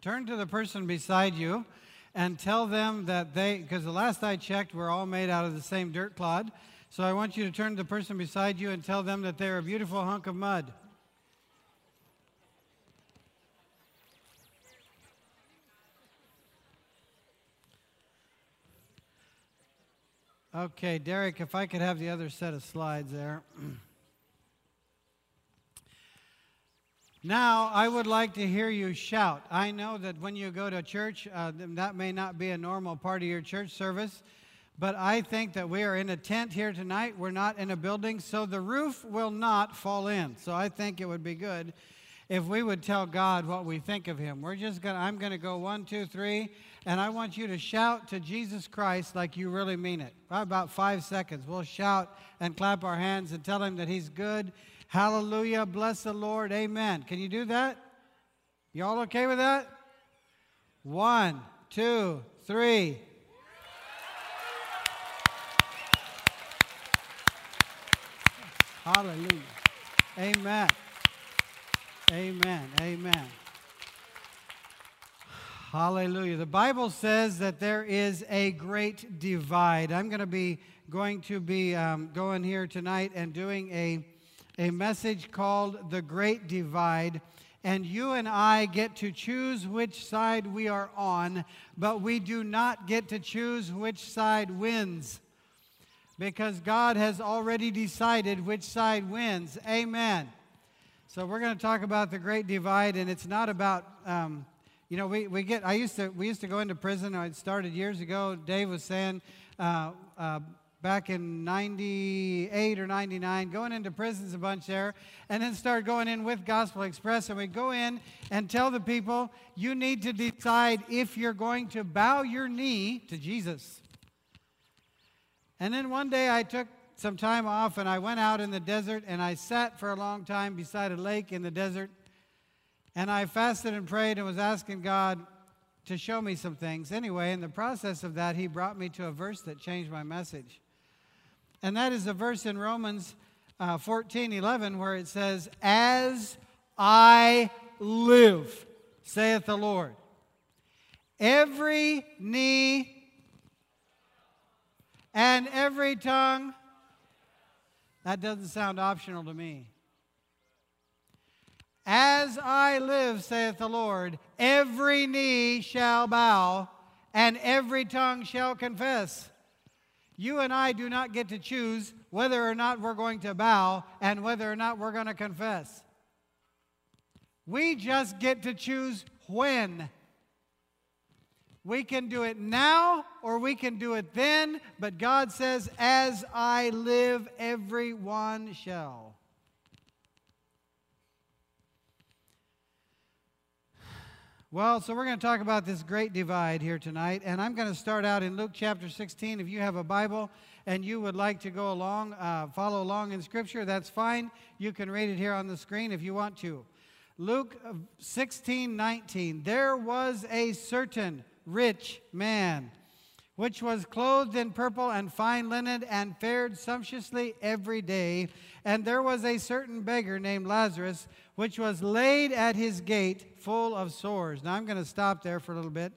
turn to the person beside you and tell them that because the last I checked, we're all made out of the same dirt clod. So I want you to turn to the person beside you and tell them that they're a beautiful hunk of mud. Okay, Derek, if I could have the other set of slides there. Now, I would like to hear you shout. I know that when you go to church, that may not be a normal part of your church service, but I think that we are in a tent here tonight. We're not in a building, so the roof will not fall in. So I think it would be good if we would tell God what we think of him. I'm going to go 1, 2, 3, and I want you to shout to Jesus Christ like you really mean it. About 5 seconds. We'll shout and clap our hands and tell him that he's good. Hallelujah, bless the Lord, amen. Can you do that? You all okay with that? 1, 2, 3. Hallelujah. Amen. Amen. Amen. Hallelujah. The Bible says that there is a great divide. I'm going to be going here tonight and doing a message called The Great Divide. And you and I get to choose which side we are on, but we do not get to choose which side wins, because God has already decided which side wins. Amen. So we're going to talk about the Great Divide, and it's not about, we used to go into prison. I started years ago. Dave was saying back in 98 or 99, going into prisons a bunch there, and then started going in with Gospel Express, and we go in and tell the people, you need to decide if you're going to bow your knee to Jesus. And then one day I took some time off, and I went out in the desert, and I sat for a long time beside a lake in the desert, and I fasted and prayed and was asking God to show me some things. Anyway, in the process of that, he brought me to a verse that changed my message. And that is a verse in Romans 14:11, where it says, "As I live, saith the Lord, every knee and every tongue." That doesn't sound optional to me. "As I live, saith the Lord, every knee shall bow, and every tongue shall confess." You and I do not get to choose whether or not we're going to bow and whether or not we're going to confess. We just get to choose when. We can do it now or we can do it then, but God says, "As I live, every one shall." Well, so we're going to talk about this great divide here tonight, and I'm going to start out in Luke chapter 16. If you have a Bible and you would like to go along, follow along in Scripture, that's fine. You can read it here on the screen if you want to. Luke 16:19. "There was a certain rich man, which was clothed in purple and fine linen, and fared sumptuously every day. And there was a certain beggar named Lazarus, which was laid at his gate, full of sores." Now I'm going to stop there for a little bit.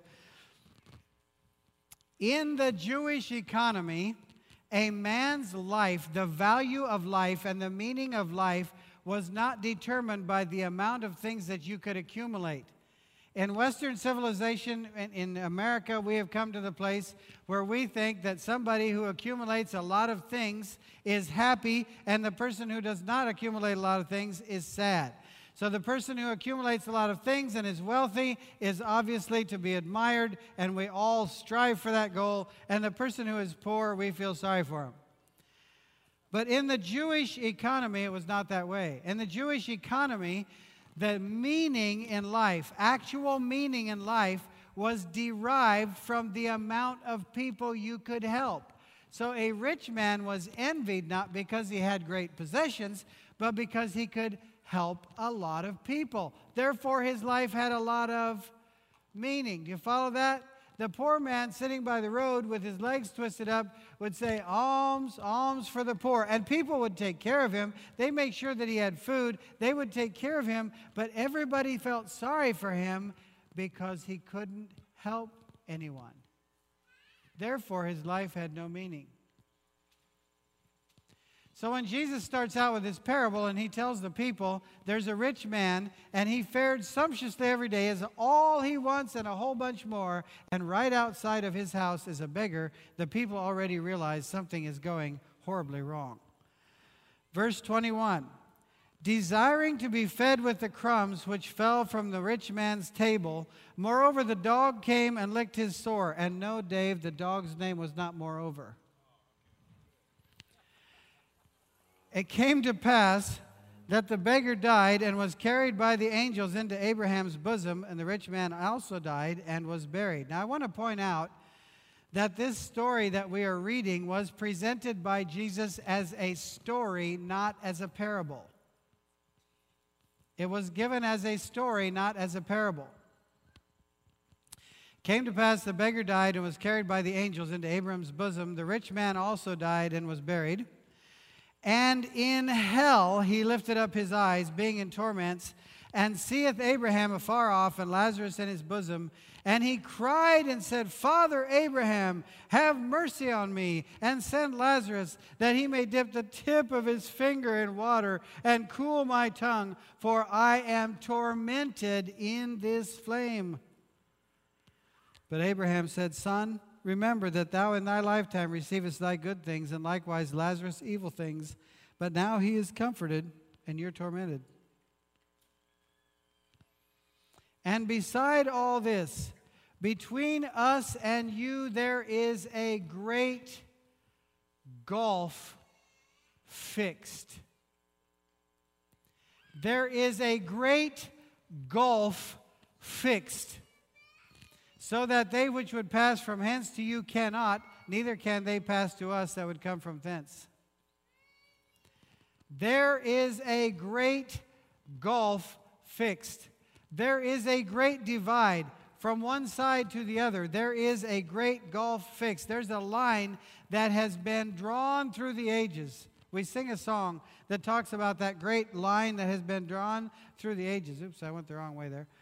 In the Jewish economy, a man's life, the value of life and the meaning of life was not determined by the amount of things that you could accumulate. In Western civilization, in America, we have come to the place where we think that somebody who accumulates a lot of things is happy, and the person who does not accumulate a lot of things is sad. So the person who accumulates a lot of things and is wealthy is obviously to be admired, and we all strive for that goal. And the person who is poor, we feel sorry for him. But in the Jewish economy, it was not that way. In the Jewish economy, the meaning in life, actual meaning in life, was derived from the amount of people you could help. So a rich man was envied not because he had great possessions, but because he could help a lot of people. Therefore, his life had a lot of meaning. Do you follow that? The poor man sitting by the road with his legs twisted up would say, "Alms, alms for the poor." And people would take care of him. They make sure that he had food. They would take care of him. But everybody felt sorry for him because he couldn't help anyone. Therefore, his life had no meaning. So when Jesus starts out with this parable and he tells the people, there's a rich man and he fared sumptuously every day, has all he wants and a whole bunch more, and right outside of his house is a beggar, the people already realize something is going horribly wrong. Verse 21, desiring to be fed with the crumbs which fell from the rich man's table, moreover the dog came and licked his sore. And no, Dave, the dog's name was not moreover. It came to pass that the beggar died and was carried by the angels into Abraham's bosom, and the rich man also died and was buried. Now, I want to point out that this story that we are reading was presented by Jesus as a story, not as a parable. It was given as a story, not as a parable. Came to pass the beggar died and was carried by the angels into Abraham's bosom. The rich man also died and was buried. And in hell he lifted up his eyes, being in torments, and seeth Abraham afar off, and Lazarus in his bosom. And he cried and said, Father Abraham, have mercy on me, and send Lazarus, that he may dip the tip of his finger in water, and cool my tongue, for I am tormented in this flame. But Abraham said, Son, remember that thou in thy lifetime receivest thy good things, and likewise Lazarus evil things. But now he is comforted, and you're tormented. And beside all this, between us and you there is a great gulf fixed. There is a great gulf fixed, so that they which would pass from hence to you cannot, neither can they pass to us that would come from thence. There is a great gulf fixed. There is a great divide from one side to the other. There is a great gulf fixed. There's a line that has been drawn through the ages. We sing a song that talks about that great line that has been drawn through the ages. Oops, I went the wrong way there.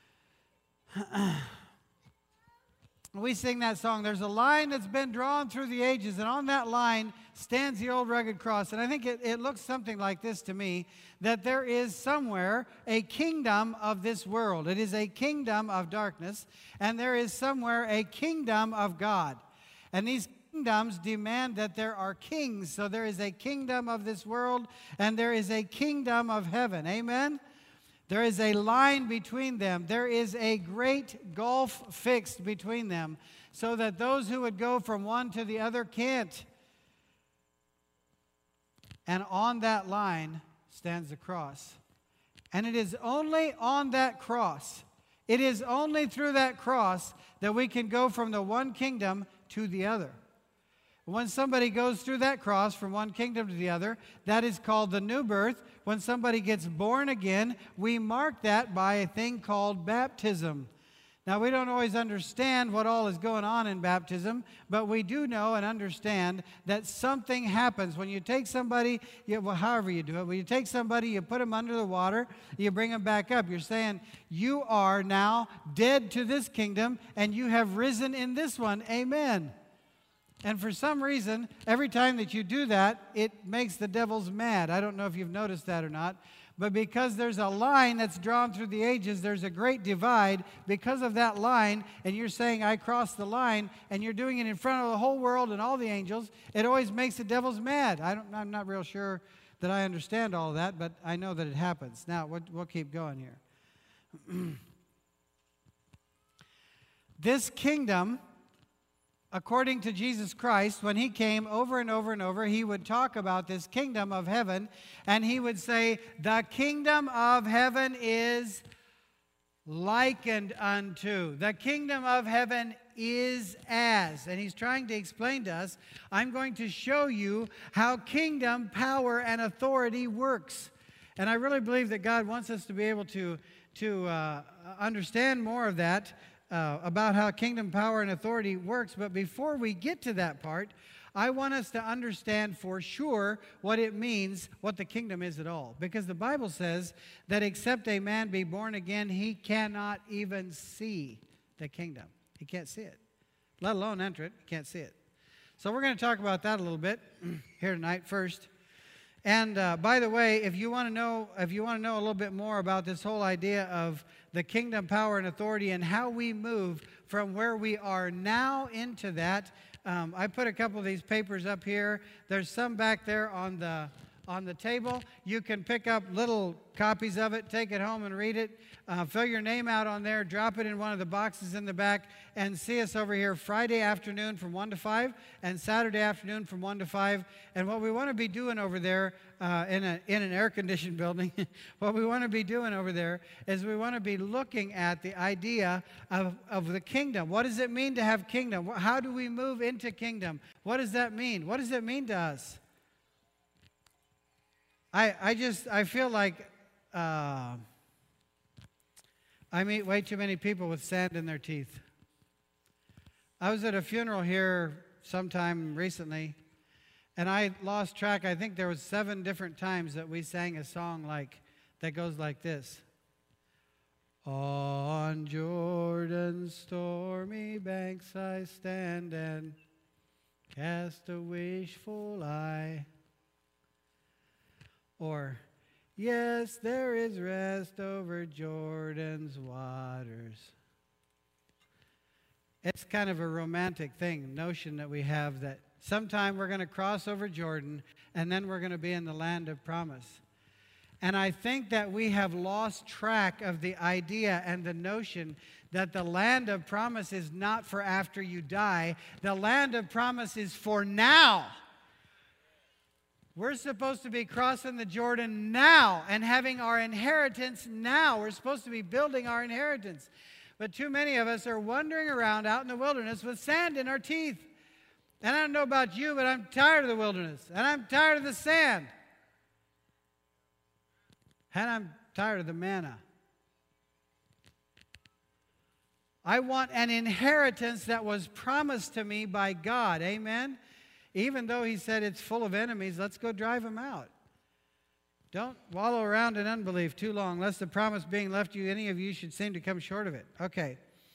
We sing that song. There's a line that's been drawn through the ages, and on that line stands the old rugged cross. And I think it looks something like this to me, that there is somewhere a kingdom of this world. It is a kingdom of darkness, and there is somewhere a kingdom of God. And these kingdoms demand that there are kings. So there is a kingdom of this world, and there is a kingdom of heaven. Amen? There is a line between them. There is a great gulf fixed between them, so that those who would go from one to the other can't. And on that line stands the cross. And it is only on that cross, it is only through that cross that we can go from the one kingdom to the other. When somebody goes through that cross from one kingdom to the other, that is called the new birth. When somebody gets born again, we mark that by a thing called baptism. Now, we don't always understand what all is going on in baptism, but we do know and understand that something happens. When you take somebody, however you do it, when you take somebody, you put them under the water, you bring them back up. You're saying, you are now dead to this kingdom, and you have risen in this one. Amen. And for some reason, every time that you do that, it makes the devils mad. I don't know if you've noticed that or not. But because there's a line that's drawn through the ages, there's a great divide because of that line, and you're saying, I crossed the line, and you're doing it in front of the whole world and all the angels, it always makes the devils mad. I'm not real sure that I understand all of that, but I know that it happens. Now, we'll keep going here. This kingdom, according to Jesus Christ, when he came over and over and over, he would talk about this kingdom of heaven, and he would say, the kingdom of heaven is likened unto. The kingdom of heaven is as. And he's trying to explain to us, I'm going to show you how kingdom, power, and authority works. And I really believe that God wants us to be able to understand more of that, about how kingdom, power, and authority works. But before we get to that part, I want us to understand for sure what it means, what the kingdom is at all. Because the Bible says that except a man be born again, he cannot even see the kingdom. He can't see it, let alone enter it. He can't see it. So we're going to talk about that a little bit here tonight first. And by the way, if you want to know a little bit more about this whole idea of the kingdom, power, and authority, and how we move from where we are now into that, I put a couple of these papers up here. There's some back there on the table. You can pick up little copies of it, take it home and read it. Fill your name out on there, drop it in one of the boxes in the back, and see us over here Friday afternoon from 1 to 5 and Saturday afternoon from 1 to 5. And what we want to be doing over there in an air-conditioned building, what we want to be doing over there is we want to be looking at the idea of the kingdom. What does it mean to have kingdom? How do we move into kingdom? What does that mean? What does it mean to us? I feel like I meet way too many people with sand in their teeth. I was at a funeral here sometime recently, and I lost track. I think there was 7 different times that we sang a song that goes like this. On Jordan's stormy banks I stand and cast a wishful eye. Or, yes, there is rest over Jordan's waters. It's kind of a romantic thing, notion that we have that sometime we're going to cross over Jordan and then we're going to be in the land of promise. And I think that we have lost track of the idea and the notion that the land of promise is not for after you die. The land of promise is for now. We're supposed to be crossing the Jordan now and having our inheritance now. We're supposed to be building our inheritance. But too many of us are wandering around out in the wilderness with sand in our teeth. And I don't know about you, but I'm tired of the wilderness. And I'm tired of the sand. And I'm tired of the manna. I want an inheritance that was promised to me by God. Amen? Even though he said it's full of enemies, let's go drive them out. Don't wallow around in unbelief too long, lest the promise being left you, any of you should seem to come short of it. Okay.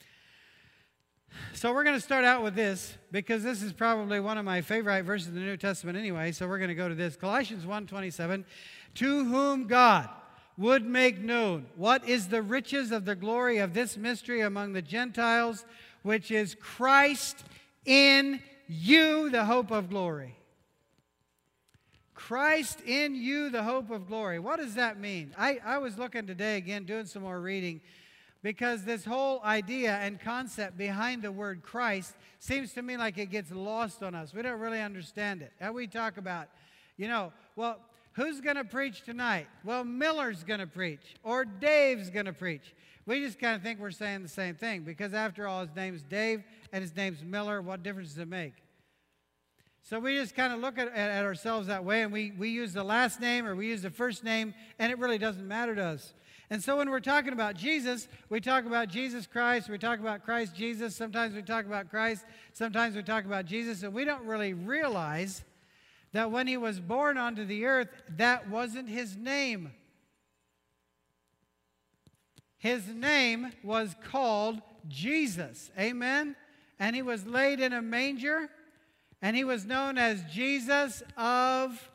So we're going to start out with this, because this is probably one of my favorite verses in the New Testament anyway, so we're going to go to this. Colossians 1:27, to whom God would make known what is the riches of the glory of this mystery among the Gentiles, which is Christ in you, the hope of glory. Christ in you, the hope of glory. What does that mean? I was looking today again, doing some more reading, because this whole idea and concept behind the word Christ seems to me like it gets lost on us. We don't really understand it. And we talk about, well, who's going to preach tonight? Well, Miller's going to preach, or Dave's going to preach. We just kind of think we're saying the same thing, because after all, his name's Dave and his name's Miller. What difference does it make? So we just kind of look at ourselves that way, and we use the last name or we use the first name, and it really doesn't matter to us. And so when we're talking about Jesus, we talk about Jesus Christ, we talk about Christ Jesus. Sometimes we talk about Christ, sometimes we talk about Jesus, and we don't really realize that when he was born onto the earth, that wasn't his name. His name was called Jesus. Amen? And he was laid in a manger, and he was known as Jesus of...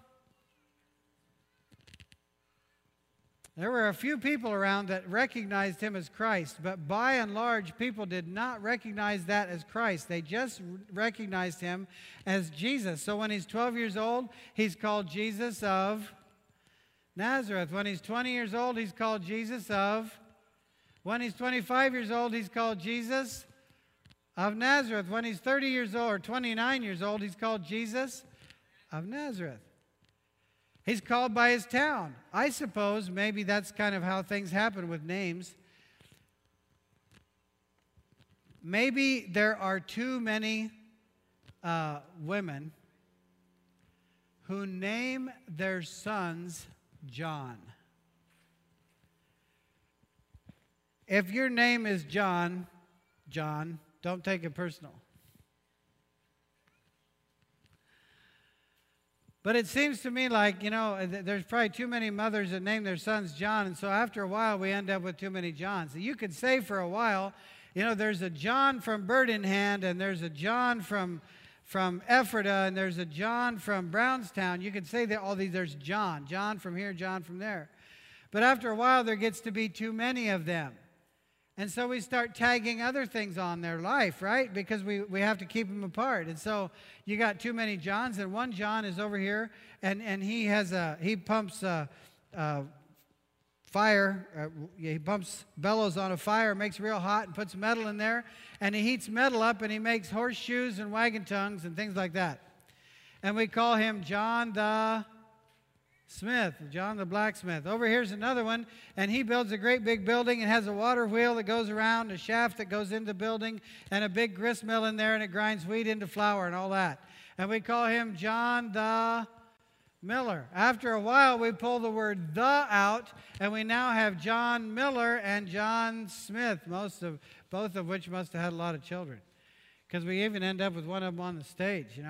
There were a few people around that recognized him as Christ, but by and large, people did not recognize that as Christ. They just recognized him as Jesus. So when he's 12 years old, he's called Jesus of Nazareth. When he's 20 years old, he's called Jesus of... When he's 25 years old, he's called Jesus of Nazareth. When he's 30 years old or 29 years old, he's called Jesus of Nazareth. He's called by his town. I suppose maybe that's kind of how things happen with names. Maybe there are too many women who name their sons John. If your name is John, don't take it personal. But it seems to me like, there's probably too many mothers that name their sons John, and so after a while we end up with too many Johns. So you could say for a while, there's a John from Bird in Hand, and there's a John from Ephrata, and there's a John from Brownstown. You could say that all these, there's John from here, John from there. But after a while, there gets to be too many of them. And so we start tagging other things on their life, right? Because we have to keep them apart. And so you got too many Johns, and one John is over here, and he pumps fire. He pumps bellows on a fire, makes it real hot, and puts metal in there, and he heats metal up, and he makes horseshoes and wagon tongues and things like that. And we call him John the Smith, John the blacksmith. Over here's another one, and he builds a great big building and has a water wheel that goes around, a shaft that goes into the building, and a big grist mill in there, and it grinds wheat into flour and all that. And we call him John the Miller. After a while, we pull the word "the" out, and we now have John Miller and John Smith, both of which must have had a lot of children, because we even end up with one of them on the stage,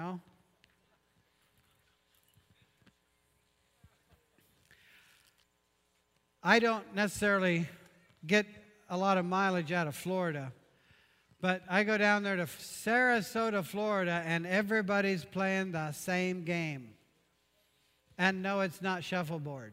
I don't necessarily get a lot of mileage out of Florida, but I go down there to Sarasota, Florida, and everybody's playing the same game. And no, it's not shuffleboard.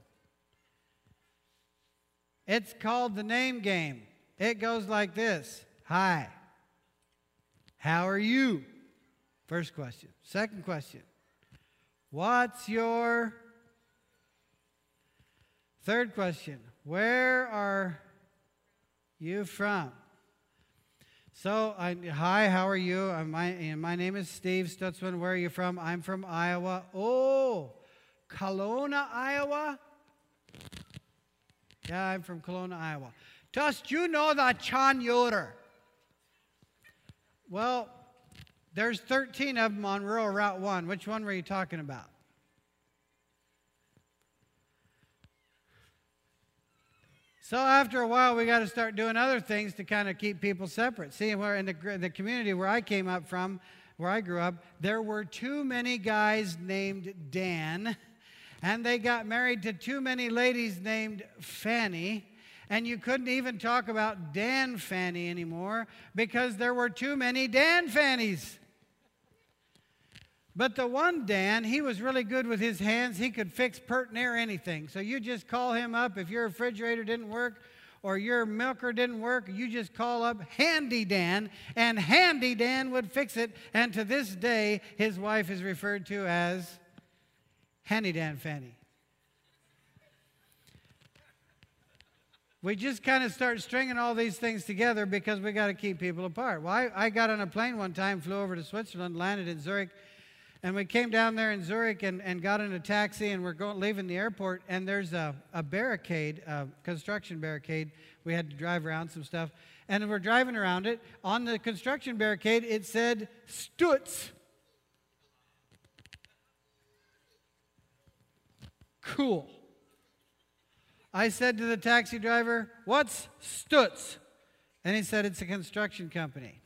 It's called the name game. It goes like this. Hi. How are you? First question. Second question. What's your... Third question, where are you from? So, hi, how are you? My name is Steve Stutzman. Where are you from? I'm from Iowa. Oh, Kelowna, Iowa? Yeah, I'm from Kelowna, Iowa. Dost you know the Chan Yoder? Well, there's 13 of them on Rural Route 1. Which one were you talking about? So after a while, we got to start doing other things to kind of keep people separate. See, where in the community where I came up from, where I grew up, there were too many guys named Dan, and they got married to too many ladies named Fanny, and you couldn't even talk about Dan Fanny anymore because there were too many Dan Fannies. But the one Dan, he was really good with his hands. He could fix pert near anything. So you just call him up if your refrigerator didn't work or your milker didn't work. You just call up Handy Dan, and Handy Dan would fix it. And to this day, his wife is referred to as Handy Dan Fanny. We just kind of start stringing all these things together because we got to keep people apart. Well, I got on a plane one time, flew over to Switzerland, landed in Zurich. And we came down there in Zurich and got in a taxi, and we're leaving the airport, and there's a barricade, a construction barricade. We had to drive around some stuff. And we're driving around it. On the construction barricade, it said, Stutz. Cool. I said to the taxi driver, what's Stutz? And he said, it's a construction company.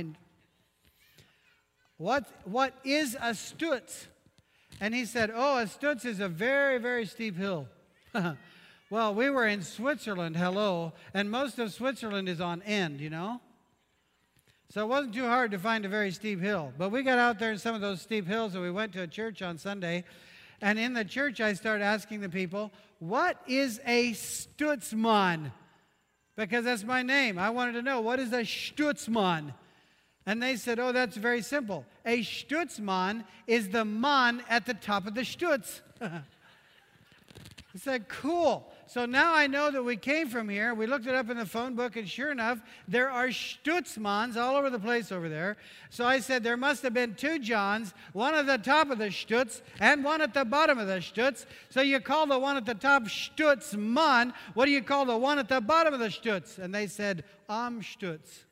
What is a Stutz? And he said, oh, a Stutz is a very, very steep hill. Well, we were in Switzerland, hello, and most of Switzerland is on end, So it wasn't too hard to find a very steep hill. But we got out there in some of those steep hills, and we went to a church on Sunday. And in the church, I started asking the people, what is a Stutzmann? Because that's my name. I wanted to know, what is a Stutzmann? And they said, oh, that's very simple. A Stutzmann is the Mann at the top of the Stutz. I said, cool. So now I know that we came from here. We looked it up in the phone book, and sure enough, there are Stutzmanns all over the place over there. So I said, there must have been two Johns, one at the top of the Stutz and one at the bottom of the Stutz. So you call the one at the top Stutzmann. What do you call the one at the bottom of the Stutz? And they said, Am Stutz.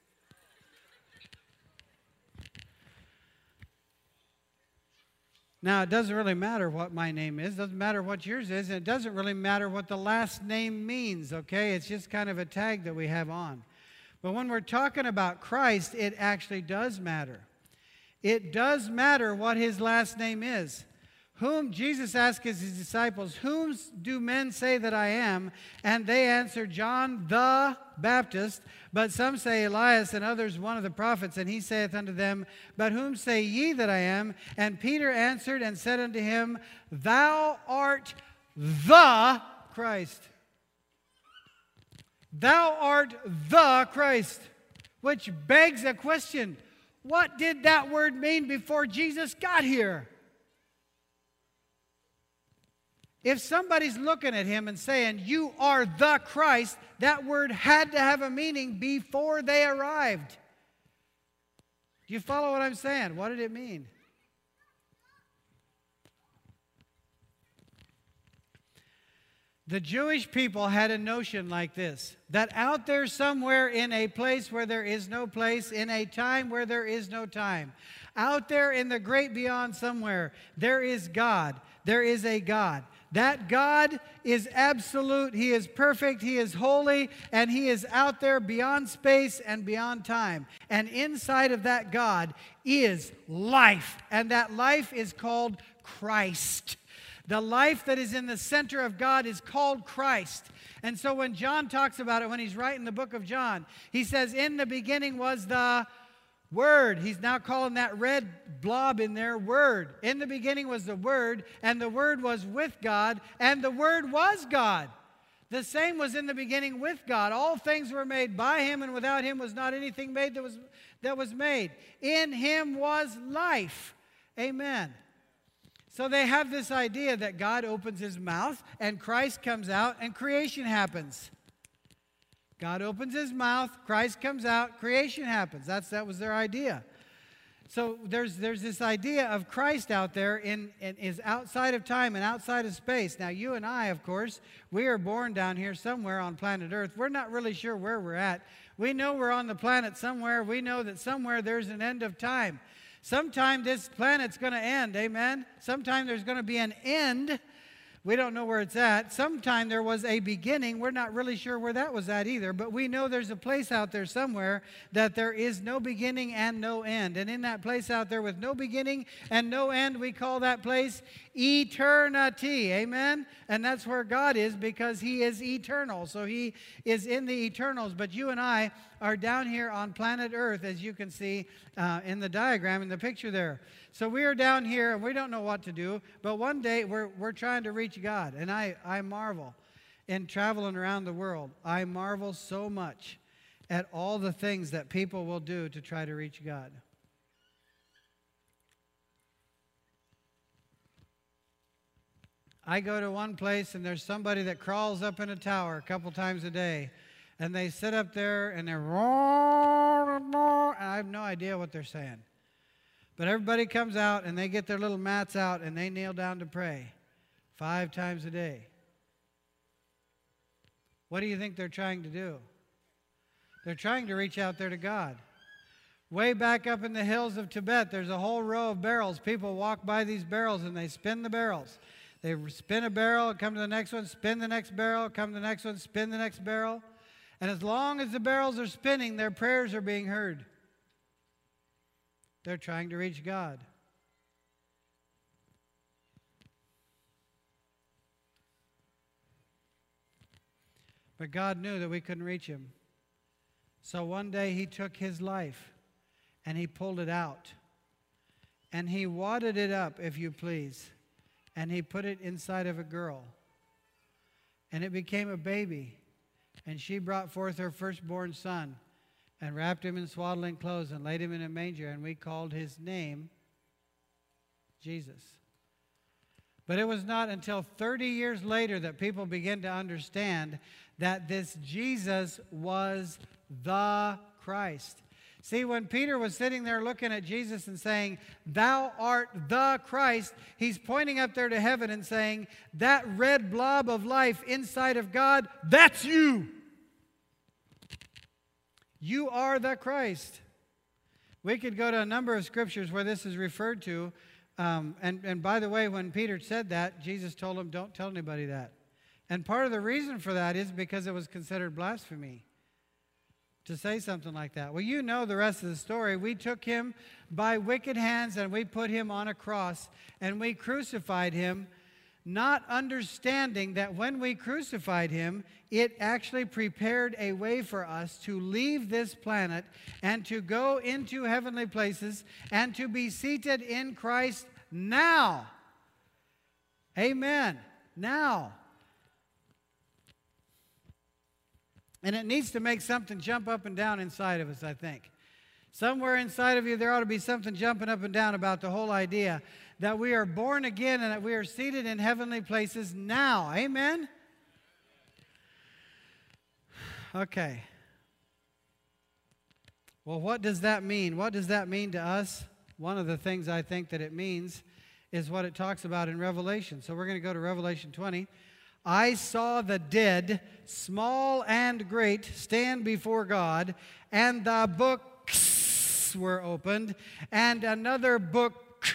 Now, it doesn't really matter what my name is. It doesn't matter what yours is. And it doesn't really matter what the last name means, okay? It's just kind of a tag that we have on. But when we're talking about Christ, it actually does matter. It does matter what his last name is. Whom, Jesus asked his disciples, whom do men say that I am? And they answered, John the Baptist, but some say Elias, and others one of the prophets. And he saith unto them, but whom say ye that I am? And Peter answered and said unto him, Thou art the Christ. Thou art the Christ. Which begs a question. What did that word mean before Jesus got here? If somebody's looking at him and saying, you are the Christ, that word had to have a meaning before they arrived. Do you follow what I'm saying? What did it mean? The Jewish people had a notion like this, that out there somewhere in a place where there is no place, in a time where there is no time, out there in the great beyond somewhere, there is God. There is a God. That God is absolute, He is perfect, He is holy, and He is out there beyond space and beyond time. And inside of that God is life, and that life is called Christ. The life that is in the center of God is called Christ. And so when John talks about it, when he's writing the book of John, he says, in the beginning was the Word. He's now calling that red blob in there Word. In the beginning was the Word, and the Word was with God, and the Word was God. The same was in the beginning with God. All things were made by Him, and without Him was not anything made that was made. In Him was life. Amen. So they have this idea that God opens His mouth, and Christ comes out, and creation happens. God opens His mouth, Christ comes out, creation happens. That was their idea. So there's this idea of Christ out there and is outside of time and outside of space. Now you and I, of course, we are born down here somewhere on planet Earth. We're not really sure where we're at. We know we're on the planet somewhere. We know that somewhere there's an end of time. Sometime this planet's going to end, amen? Sometime there's going to be an end. We don't know where it's at. Sometime there was a beginning. We're not really sure where that was at either, but we know there's a place out there somewhere that there is no beginning and no end. And in that place out there with no beginning and no end, we call that place eternity. Amen? And that's where God is because He is eternal. So He is in the eternals. But you and I are down here on planet Earth, as you can see in the diagram, in the picture there. So we are down here, and we don't know what to do, but one day we're trying to reach God. And I marvel in traveling around the world. I marvel so much at all the things that people will do to try to reach God. I go to one place, and there's somebody that crawls up in a tower a couple times a day. And they sit up there, and they're and I have no idea what they're saying. But everybody comes out, and they get their little mats out, and they kneel down to pray 5 times a day. What do you think they're trying to do? They're trying to reach out there to God. Way back up in the hills of Tibet, there's a whole row of barrels. People walk by these barrels, and they spin the barrels. They spin a barrel, come to the next one, spin the next barrel, come to the next one, spin the next barrel. And as long as the barrels are spinning, their prayers are being heard. They're trying to reach God. But God knew that we couldn't reach Him. So one day He took His life and He pulled it out. And He wadded it up, if you please. And He put it inside of a girl. And it became a baby. And she brought forth her firstborn son and wrapped him in swaddling clothes and laid him in a manger. And we called his name Jesus. But it was not until 30 years later that people began to understand that this Jesus was the Christ. See, when Peter was sitting there looking at Jesus and saying, "Thou art the Christ," he's pointing up there to heaven and saying, that red blob of life inside of God, that's you. You are the Christ. We could go to a number of scriptures where this is referred to. And by the way, when Peter said that, Jesus told him, don't tell anybody that. And part of the reason for that is because it was considered blasphemy. to say something like that? Well, you know the rest of the story. We took him by wicked hands and we put him on a cross and we crucified him, not understanding that when we crucified him, it actually prepared a way for us to leave this planet and to go into heavenly places and to be seated in Christ now. Amen. Now. And it needs to make something jump up and down inside of us, I think. Somewhere inside of you, there ought to be something jumping up and down about the whole idea that we are born again and that we are seated in heavenly places now. Amen? Okay. Well, what does that mean? What does that mean to us? One of the things I think that it means is what it talks about in Revelation. So we're going to go to Revelation 20. I saw the dead, small and great, stand before God, and the books were opened, and another book.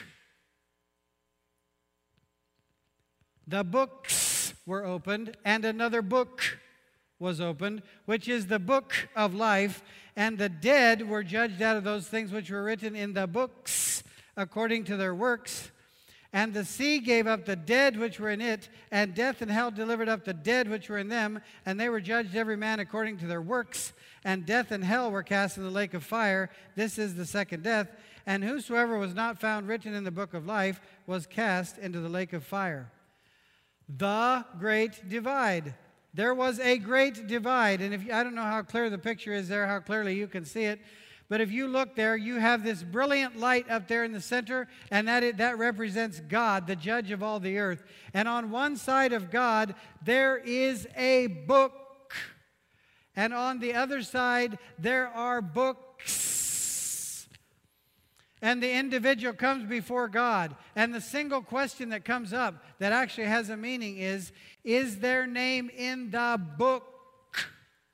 The books were opened, and another book was opened, which is the book of life, and the dead were judged out of those things which were written in the books according to their works. And the sea gave up the dead which were in it, and death and hell delivered up the dead which were in them, and they were judged every man according to their works. And death and hell were cast in the lake of fire. This is the second death. And whosoever was not found written in the book of life was cast into the lake of fire. The great divide. There was a great divide. And I don't know how clear the picture is there, how clearly you can see it. But if you look there, you have this brilliant light up there in the center, and that represents God, the judge of all the earth. And on one side of God, there is a book. And on the other side, there are books. And the individual comes before God. And the single question that comes up that actually has a meaning is their name in the book?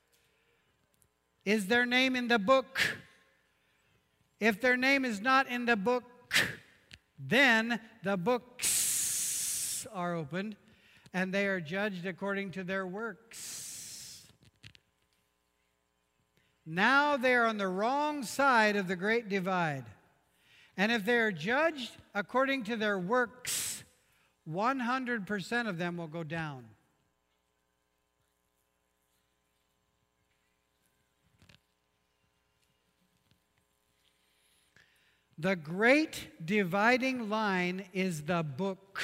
Is their name in the book? If their name is not in the book, then the books are opened, and they are judged according to their works. Now they are on the wrong side of the great divide. And if they are judged according to their works, 100% of them will go down. The great dividing line is the book.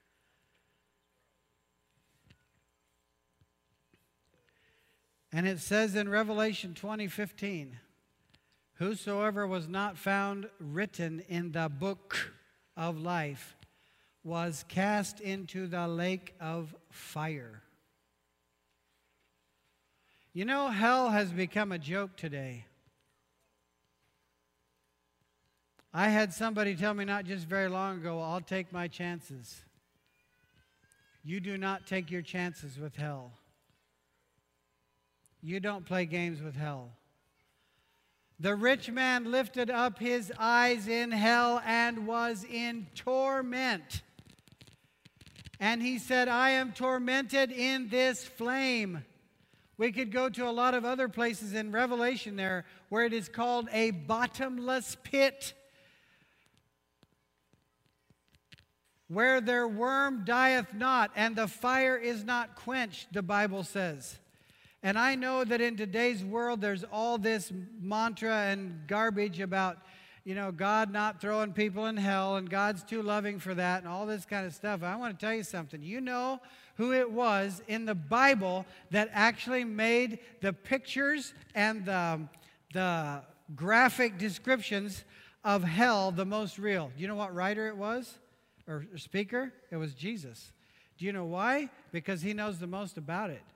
And it says in Revelation 20:15, whosoever was not found written in the book of life was cast into the lake of fire. You know, hell has become a joke today. I had somebody tell me not just very long ago, I'll take my chances. You do not take your chances with hell. You don't play games with hell. The rich man lifted up his eyes in hell and was in torment. And he said, I am tormented in this flame. We could go to a lot of other places in Revelation there where it is called a bottomless pit, where their worm dieth not, and the fire is not quenched, the Bible says. And I know that in today's world there's all this mantra and garbage about, God not throwing people in hell, and God's too loving for that, and all this kind of stuff. I want to tell you something. You know who it was in the Bible that actually made the pictures and the graphic descriptions of hell the most real? Do you know what writer it was? Or speaker? It was Jesus. Do you know why? Because he knows the most about it.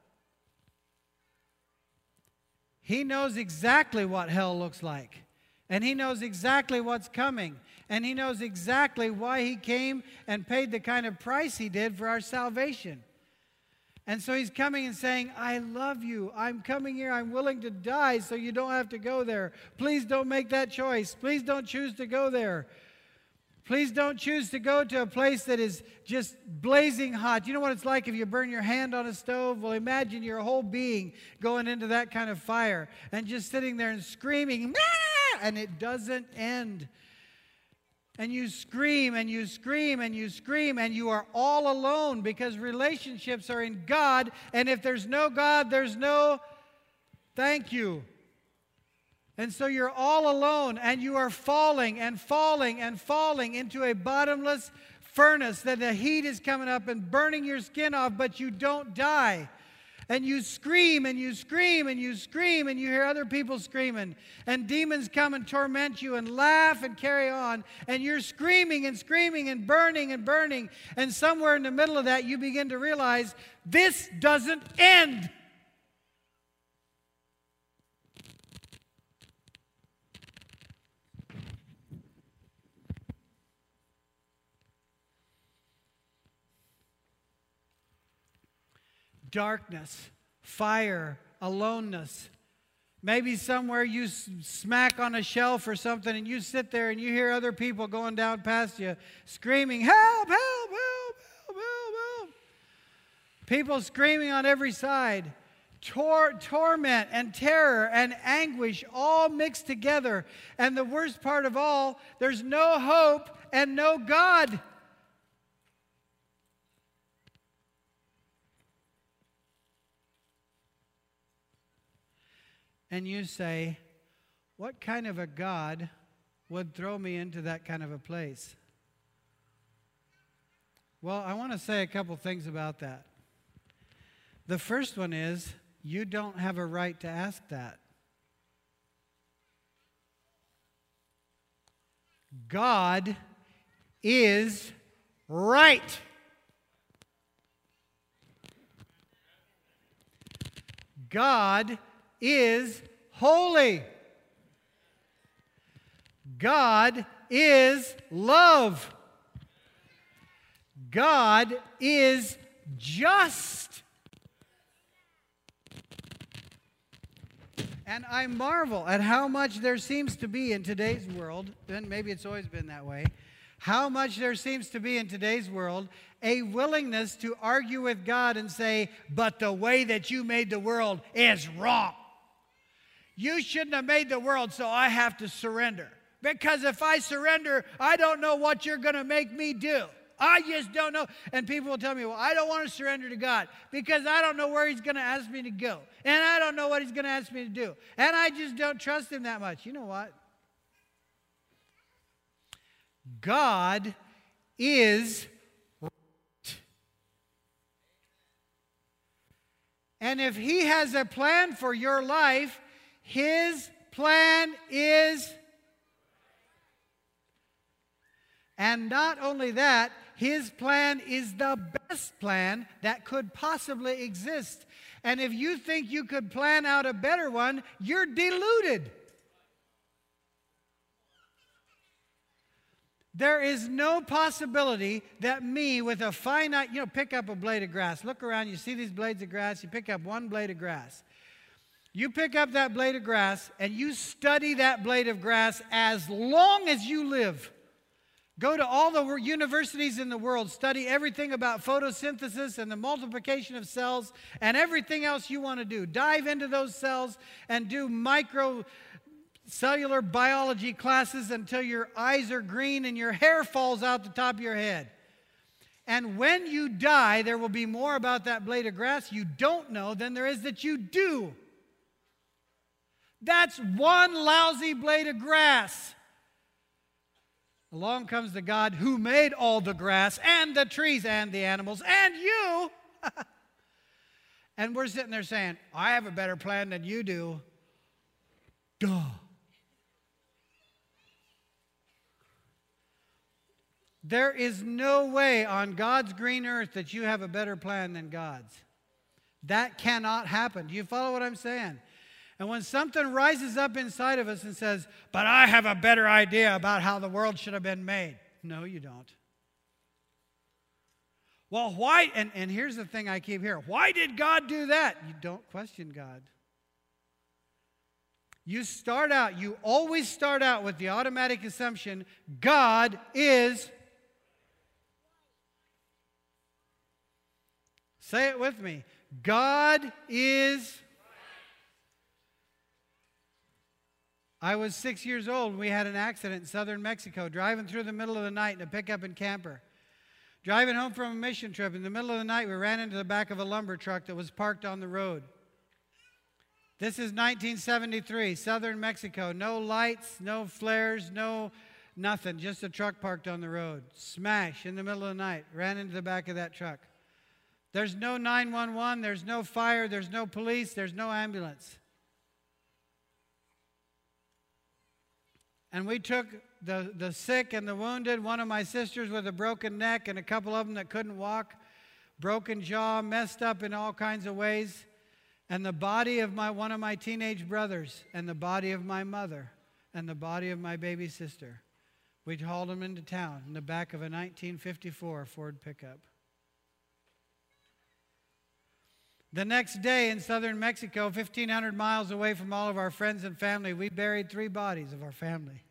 He knows exactly what hell looks like. And he knows exactly what's coming. And he knows exactly why he came and paid the kind of price he did for our salvation. And so he's coming and saying, I love you. I'm coming here. I'm willing to die so you don't have to go there. Please don't make that choice. Please don't choose to go there. Please don't choose to go to a place that is just blazing hot. You know what it's like if you burn your hand on a stove? Well, imagine your whole being going into that kind of fire and just sitting there and screaming, "Ah!" And it doesn't end. And you scream and you scream and you scream, and you are all alone because relationships are in God. And if there's no God, there's no thank you. And so you're all alone, and you are falling and falling and falling into a bottomless furnace that the heat is coming up and burning your skin off, but you don't die. And you scream and you scream and you scream, and you hear other people screaming, and demons come and torment you and laugh and carry on, and you're screaming and screaming and burning, and somewhere in the middle of that you begin to realize this doesn't end. Darkness, fire, aloneness. Maybe somewhere you smack on a shelf or something, and you sit there and you hear other people going down past you screaming, "Help, help, help, help, help, help." People screaming on every side. Torment and terror and anguish all mixed together. And the worst part of all, there's no hope and no God. And you say, what kind of a God would throw me into that kind of a place? Well, I want to say a couple things about that. The first one is, you don't have a right to ask that. God is right. God is holy. God is love. God is just. And I marvel at how much there seems to be in today's world, and maybe it's always been that way, how much there seems to be in today's world a willingness to argue with God and say, but the way that you made the world is wrong. You shouldn't have made the world, so I have to surrender. Because if I surrender, I don't know what you're going to make me do. I just don't know. And people will tell me, well, I don't want to surrender to God because I don't know where He's going to ask me to go. And I don't know what He's going to ask me to do. And I just don't trust Him that much. You know what? God is right. And if He has a plan for your life, His plan is, and not only that, His plan is the best plan that could possibly exist. And if you think you could plan out a better one, you're deluded. There is no possibility that me with a finite, pick up a blade of grass. Look around, you see these blades of grass, you pick up one blade of grass. You pick up that blade of grass and you study that blade of grass as long as you live. Go to all the universities in the world, study everything about photosynthesis and the multiplication of cells and everything else you want to do. Dive into those cells and do microcellular biology classes until your eyes are green and your hair falls out the top of your head. And when you die, there will be more about that blade of grass you don't know than there is that you do. That's one lousy blade of grass. Along comes the God who made all the grass and the trees and the animals and you. And we're sitting there saying, I have a better plan than you do. Duh. There is no way on God's green earth that you have a better plan than God's. That cannot happen. Do you follow what I'm saying? And when something rises up inside of us and says, but I have a better idea about how the world should have been made. No, you don't. Well, why? And here's the thing I keep hearing. Why did God do that? You don't question God. You always start out with the automatic assumption, God is. Say it with me. God is. I was 6 years old when we had an accident in southern Mexico, driving through the middle of the night in a pickup and camper. Driving home from a mission trip, in the middle of the night, we ran into the back of a lumber truck that was parked on the road. This is 1973, southern Mexico. No lights, no flares, no nothing. Just a truck parked on the road. Smash in the middle of the night. Ran into the back of that truck. There's no 911. There's no fire. There's no police. There's no ambulance. And we took the sick and the wounded, one of my sisters with a broken neck and a couple of them that couldn't walk, broken jaw, messed up in all kinds of ways, and the body of one of my teenage brothers, and the body of my mother, and the body of my baby sister. We hauled them into town in the back of a 1954 Ford pickup. The next day in southern Mexico, 1,500 miles away from all of our friends and family, we buried 3 bodies of our family.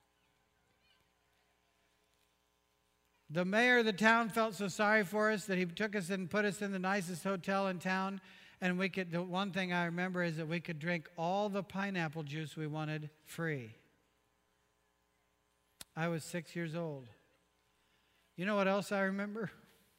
The mayor of the town felt so sorry for us that he took us and put us in the nicest hotel in town. And the one thing I remember is that we could drink all the pineapple juice we wanted free. I was 6 years old. You know what else I remember?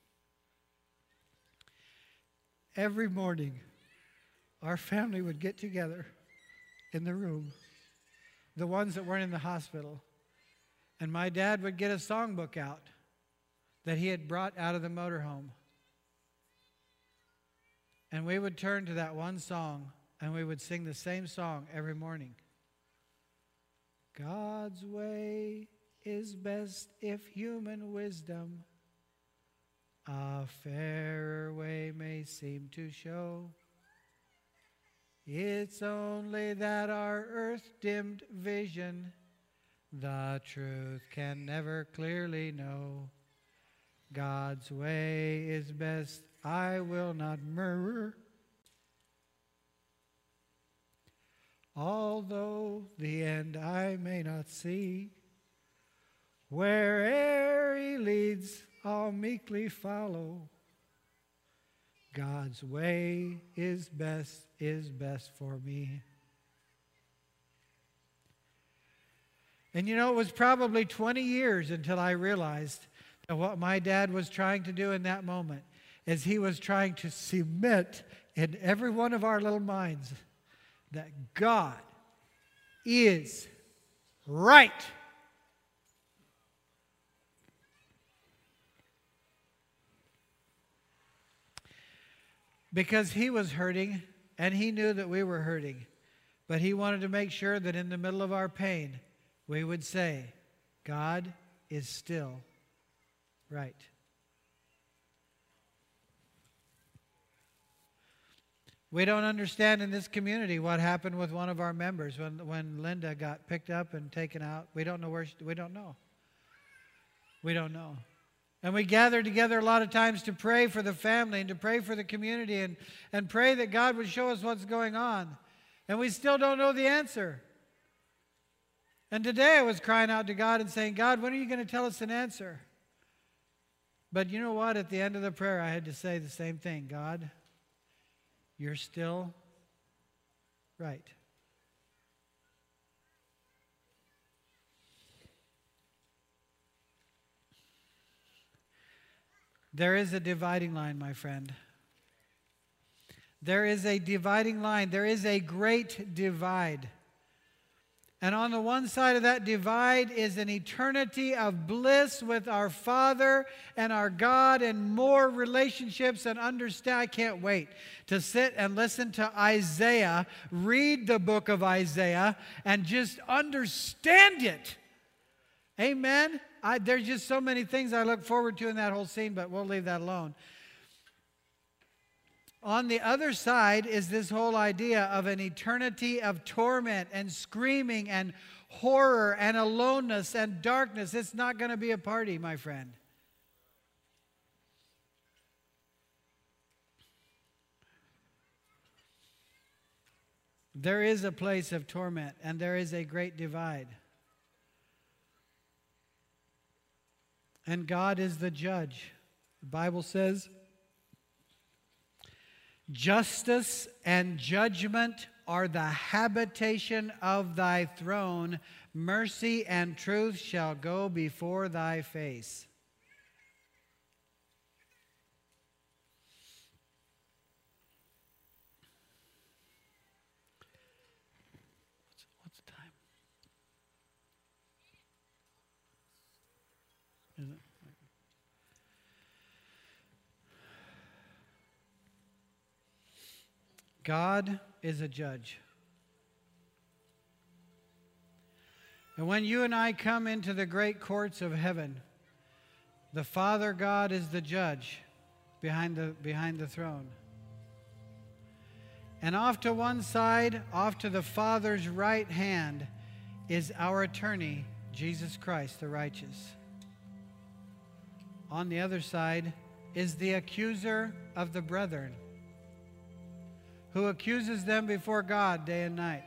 Every morning, our family would get together in the room, the ones that weren't in the hospital, and my dad would get a songbook out that he had brought out of the motorhome. And we would turn to that one song, and we would sing the same song every morning. God's way is best if human wisdom a fairer way may seem to show. It's only that our earth-dimmed vision the truth can never clearly know. God's way is best, I will not murmur. Although the end I may not see, where'er he leads, I'll meekly follow. God's way is best for me. And you know, it was probably 20 years until I realized that what my dad was trying to do in that moment is he was trying to cement in every one of our little minds that God is right. Because he was hurting, and he knew that we were hurting. But he wanted to make sure that in the middle of our pain, we would say, God is still right. We don't understand in this community what happened with one of our members when Linda got picked up and taken out. We don't know we don't know. We don't know. And we gather together a lot of times to pray for the family and to pray for the community and pray that God would show us what's going on. And we still don't know the answer. And today I was crying out to God and saying, God, when are you going to tell us an answer? But you know what? At the end of the prayer, I had to say the same thing. God, you're still right. There is a dividing line, my friend. There is a dividing line. There is a great divide. And on the one side of that divide is an eternity of bliss with our Father and our God and more relationships and understand. I can't wait to sit and listen to Isaiah, read the book of Isaiah, and just understand it. Amen? There's just so many things I look forward to in that whole scene, but we'll leave that alone. On the other side is this whole idea of an eternity of torment and screaming and horror and aloneness and darkness. It's not going to be a party, my friend. there is a place of torment, and there is a great divide. And God is the judge. The Bible says, justice and judgment are the habitation of thy throne. Mercy and truth shall go before thy face. What's the time? Is it? God is a judge. And when you and I come into the great courts of heaven, the Father God is the judge behind the throne. And off to one side, off to the Father's right hand, is our attorney, Jesus Christ, the righteous. On the other side is the accuser of the brethren, who accuses them before God day and night.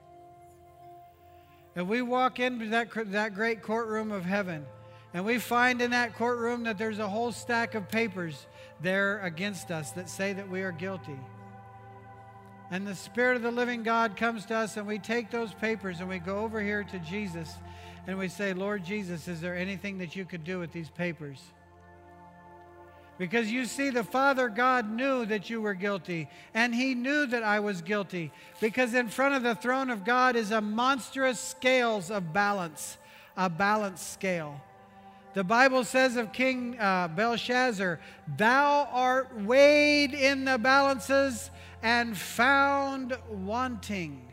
And we walk into that great courtroom of heaven, and we find in that courtroom that there's a whole stack of papers there against us that say that we are guilty. And the Spirit of the living God comes to us, and we take those papers and we go over here to Jesus, and we say, Lord Jesus, is there anything that you could do with these papers? Because you see, the Father God knew that you were guilty, and He knew that I was guilty, because in front of the throne of God is a monstrous scales of balance, a balance scale. The Bible says of King Belshazzar, thou art weighed in the balances and found wanting.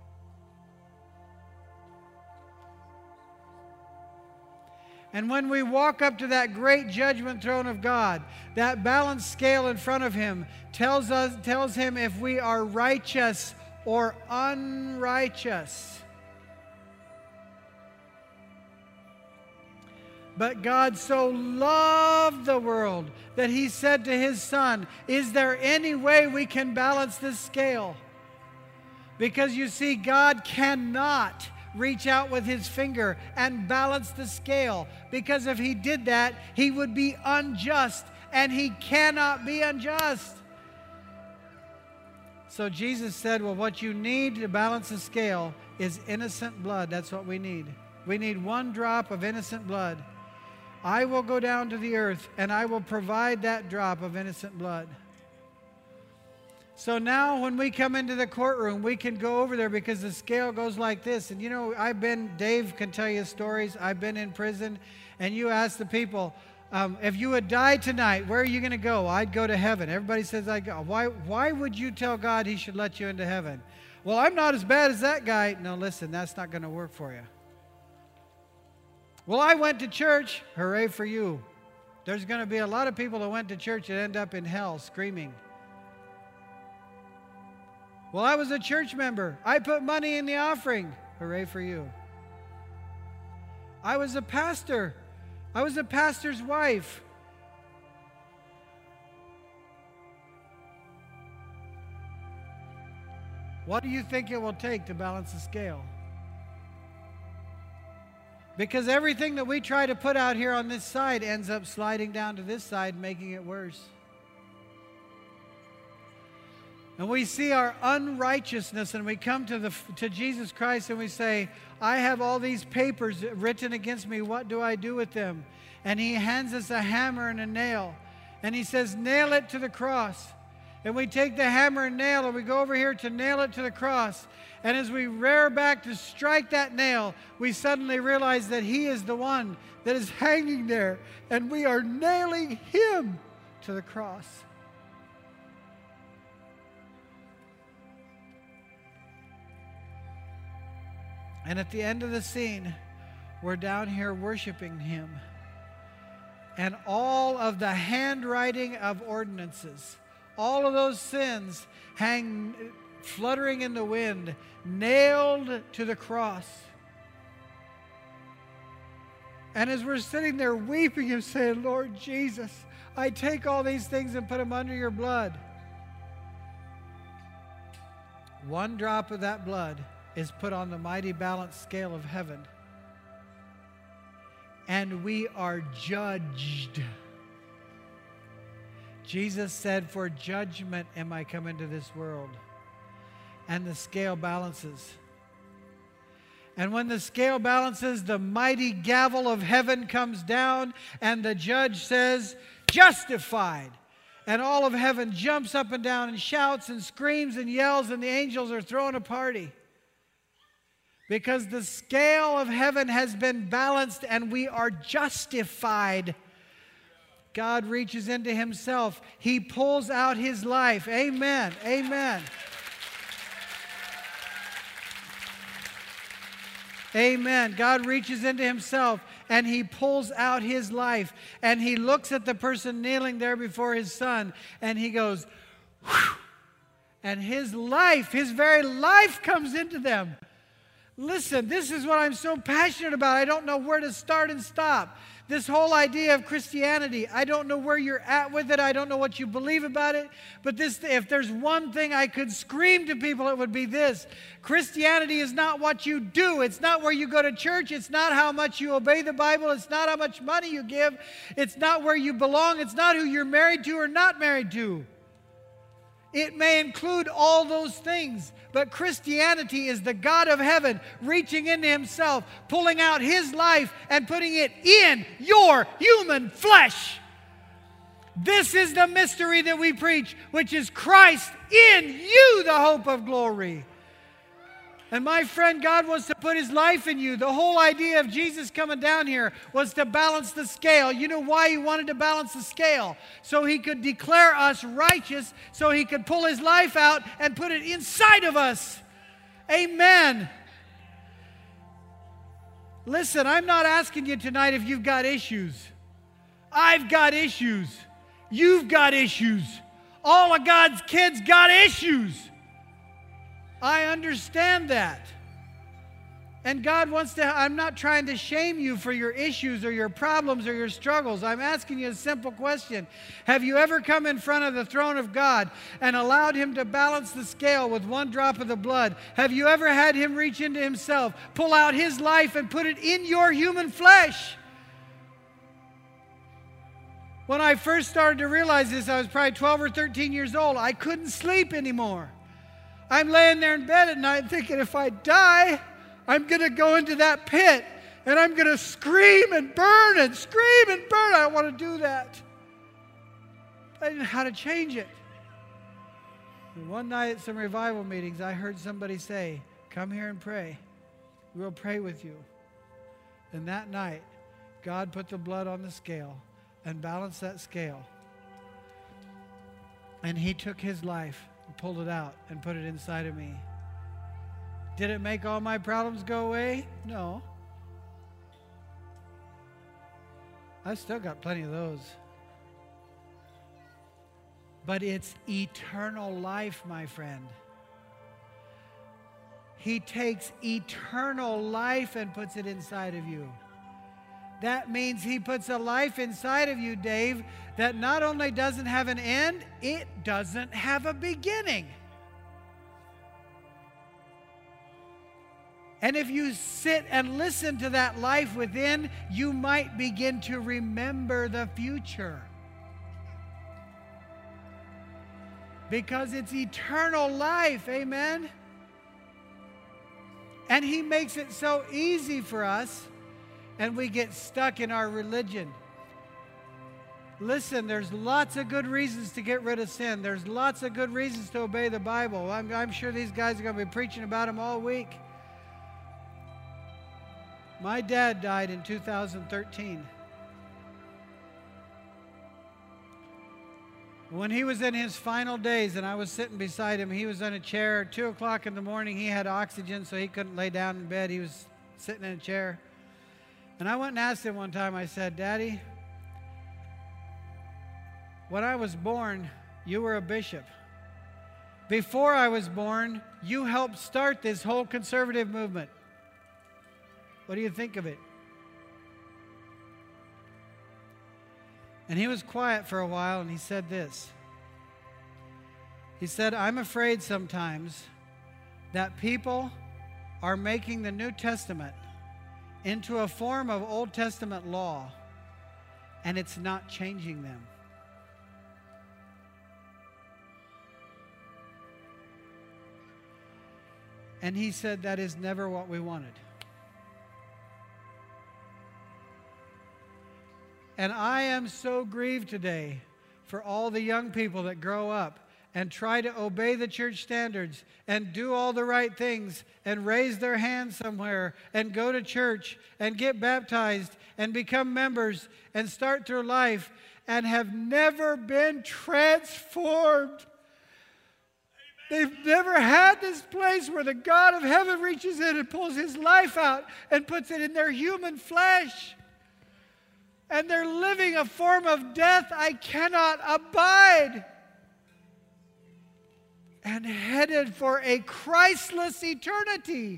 And when we walk up to that great judgment throne of God, that balance scale in front of Him tells Him if we are righteous or unrighteous. But God so loved the world that He said to His Son, is there any way we can balance this scale? Because you see, God cannot reach out with His finger and balance the scale, because if He did that, He would be unjust, and He cannot be unjust. So Jesus said, well, what you need to balance the scale is innocent blood. That's what we need. We need one drop of innocent blood. I will go down to the earth, and I will provide that drop of innocent blood. So now when we come into the courtroom, we can go over there because the scale goes like this. And you know, Dave can tell you stories. I've been in prison, and you ask the people, if you would die tonight, where are you going to go? I'd go to heaven. Everybody says I'd go. Why would you tell God He should let you into heaven? Well, I'm not as bad as that guy. No, listen, that's not going to work for you. Well, I went to church. Hooray for you. There's going to be a lot of people that went to church that end up in hell screaming. Well, I was a church member. I put money in the offering. Hooray for you. I was a pastor. I was a pastor's wife. What do you think it will take to balance the scale? Because everything that we try to put out here on this side ends up sliding down to this side, making it worse. And we see our unrighteousness, and we come to Jesus Christ and we say, I have all these papers written against me. What do I do with them? And He hands us a hammer and a nail. And He says, nail it to the cross. And we take the hammer and nail, and we go over here to nail it to the cross. And as we rear back to strike that nail, we suddenly realize that He is the one that is hanging there, and we are nailing Him to the cross. And at the end of the scene, we're down here worshiping Him. And all of the handwriting of ordinances, all of those sins hang fluttering in the wind, nailed to the cross. And as we're sitting there weeping and saying, Lord Jesus, I take all these things and put them under your blood. one drop of that blood is put on the mighty balance scale of heaven. And we are judged. Jesus said, for judgment am I come into this world. And the scale balances. And when the scale balances, the mighty gavel of heaven comes down, and the judge says, justified. And all of heaven jumps up and down and shouts and screams and yells, and the angels are throwing a party. Because the scale of heaven has been balanced and we are justified. God reaches into himself. He pulls out his life. Amen. Amen. Amen. God reaches into himself and he pulls out his life. And he looks at the person kneeling there before his son and he goes, whew, and his life, his very life comes into them. Listen, this is what I'm so passionate about. I don't know where to start and stop. This whole idea of Christianity, I don't know where you're at with it. I don't know what you believe about it. But if there's one thing I could scream to people, it would be this. Christianity is not what you do. It's not where you go to church. It's not how much you obey the Bible. It's not how much money you give. It's not where you belong. It's not who you're married to or not married to. It may include all those things, but Christianity is the God of heaven reaching into himself, pulling out his life and putting it in your human flesh. This is the mystery that we preach, which is Christ in you, the hope of glory. And my friend, God wants to put his life in you. The whole idea of Jesus coming down here was to balance the scale. You know why he wanted to balance the scale? So he could declare us righteous, so he could pull his life out and put it inside of us. Amen. Listen, I'm not asking you tonight if you've got issues. I've got issues. You've got issues. All of God's kids got issues. I understand that. And God wants to, I'm not trying to shame you for your issues or your problems or your struggles. I'm asking you a simple question. Have you ever come in front of the throne of God and allowed him to balance the scale with one drop of the blood? Have you ever had him reach into himself, pull out his life and put it in your human flesh? When I first started to realize this, I was probably 12 or 13 years old. I couldn't sleep anymore. I'm laying there in bed at night thinking, if I die, I'm going to go into that pit and I'm going to scream and burn and scream and burn. I don't want to do that. I didn't know how to change it. And one night at some revival meetings, I heard somebody say, come here and pray. We'll pray with you. And that night, God put the blood on the scale and balanced that scale. And he took his life, pulled it out and put it inside of me. Did it make all my problems go away? No. I've still got plenty of those. But it's eternal life, my friend. He takes eternal life and puts it inside of you. That means he puts a life inside of you, Dave, that not only doesn't have an end, it doesn't have a beginning. And if you sit and listen to that life within, you might begin to remember the future. Because it's eternal life, amen? And he makes it so easy for us, and we get stuck in our religion. Listen, there's lots of good reasons to get rid of sin. There's lots of good reasons to obey the Bible. I'm sure these guys are going to be preaching about them all week. My dad died in 2013. When he was in his final days and I was sitting beside him, he was in a chair. 2 o'clock in the morning, he had oxygen, so he couldn't lay down in bed. He was sitting in a chair. And I went and asked him one time, I said, Daddy, when I was born, you were a bishop. Before I was born, you helped start this whole conservative movement. What do you think of it? And he was quiet for a while, and he said this. He said, I'm afraid sometimes that people are making the New Testament into a form of Old Testament law, and it's not changing them. And he said that is never what we wanted. And I am so grieved today for all the young people that grow up and try to obey the church standards and do all the right things and raise their hand somewhere and go to church and get baptized and become members and start their life and have never been transformed. They've never had this place where the God of heaven reaches in and pulls his life out and puts it in their human flesh. And they're living a form of death I cannot abide. And headed for a Christless eternity.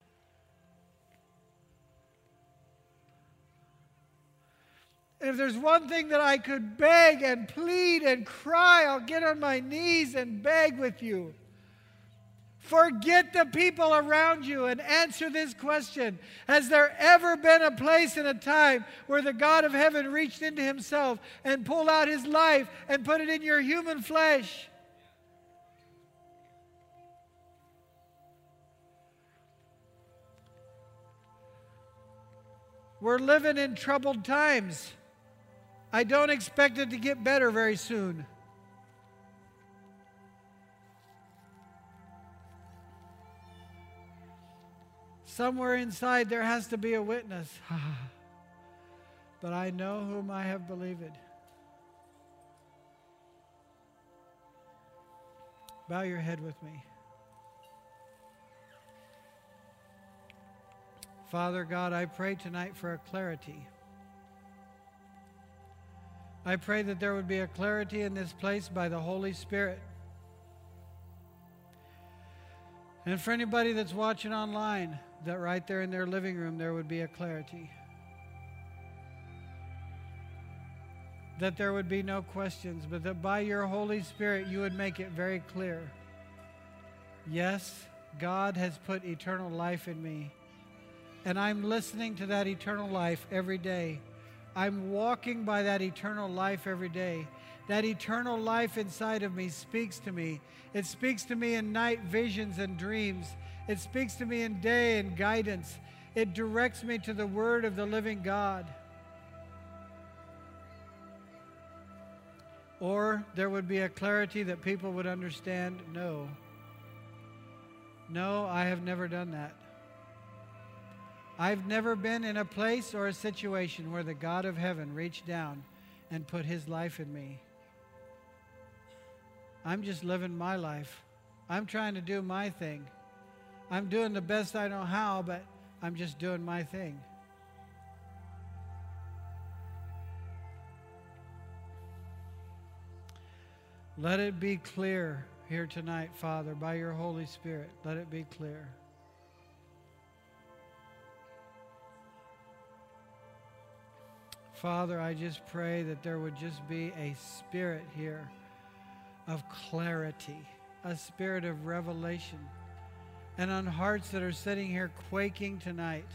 And if there's one thing that I could beg and plead and cry, I'll get on my knees and beg with you. Forget the people around you and answer this question. Has there ever been a place and a time where the God of heaven reached into himself and pulled out his life and put it in your human flesh? We're living in troubled times. I don't expect it to get better very soon. Somewhere inside there has to be a witness. But I know whom I have believed. Bow your head with me. Father God, I pray tonight for a clarity. I pray that there would be a clarity in this place by the Holy Spirit. And for anybody that's watching online, that right there in their living room there would be a clarity. That there would be no questions, but that by your Holy Spirit you would make it very clear. Yes, God has put eternal life in me. And I'm listening to that eternal life every day. I'm walking by that eternal life every day. That eternal life inside of me speaks to me. It speaks to me in night visions and dreams. It speaks to me in day and guidance. It directs me to the Word of the living God. Or there would be a clarity that people would understand, no, I have never done that. I've never been in a place or a situation where the God of heaven reached down and put his life in me. I'm just living my life. I'm trying to do my thing. I'm doing the best I know how, but I'm just doing my thing. Let it be clear here tonight, Father, by your Holy Spirit. Let it be clear. Father, I just pray that there would just be a spirit here of clarity, a spirit of revelation, and on hearts that are sitting here quaking tonight,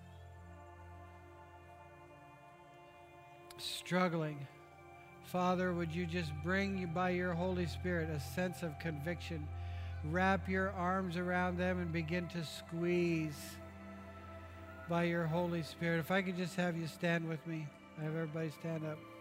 struggling. Father, would you just bring you by your Holy Spirit a sense of conviction, wrap your arms around them and begin to squeeze by your Holy Spirit. If I could just have you stand with me. Have everybody stand up.